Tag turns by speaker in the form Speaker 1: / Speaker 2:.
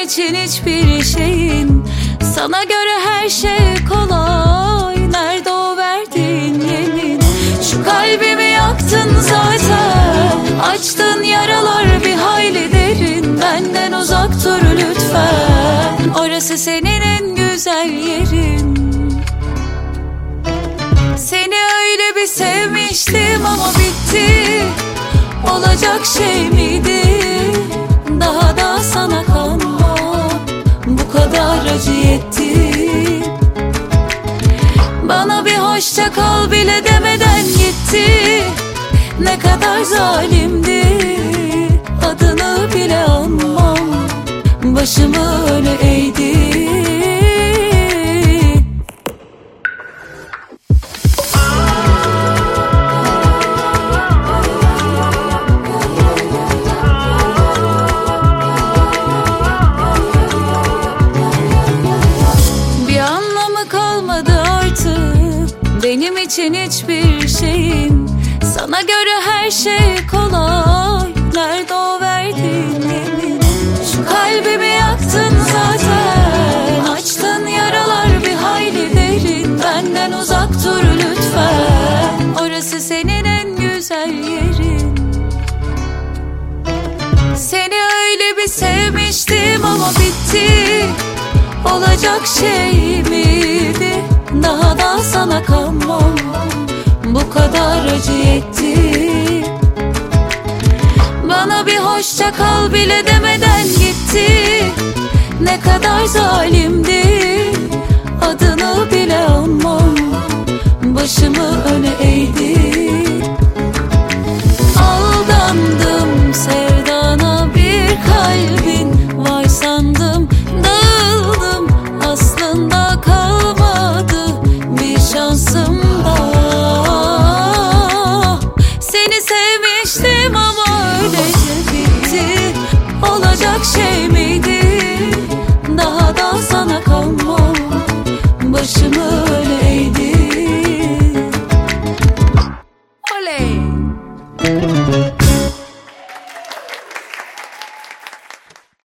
Speaker 1: için hiçbir şeyin, sana göre her şey kolay. Nerede o verdiğin yemin? Şu kalbimi yaktın zaten, açtın yaralar bir hayli derin. Benden uzak dur lütfen, orası senin en güzel yerin. Seni öyle bir sevmiştim ama bitti. Olacak şey miydi? Daha da sana kanma, bu kadar acı yetti. Bana bir hoşça kal bile demeden gitti. Ne kadar zalimdi, adını bile anmam, başımı öyle eğdi. Benim için hiçbir şeyin, sana göre her şey kolay. Nerede o verdiğin yemin? Şu kalbimi yaktın zaten, açtın yaralar bir hayli derin. Benden uzak dur lütfen, orası senin en güzel yerin. Seni öyle bir sevmiştim ama bitti. Olacak şey miydi? Daha da sana kanmam, bu kadar acı yetti. Bana bir hoşça kal bile demeden gitti. Ne kadar zalimdi, adını bile anmam, başımı öne eğdi. Aldandım sevdana, bir kalbin var sandım. Dağıldım, aslında kalmadı bir şansım daha. Seni sevmiştim ama öylece bitti. Olacak şey mi?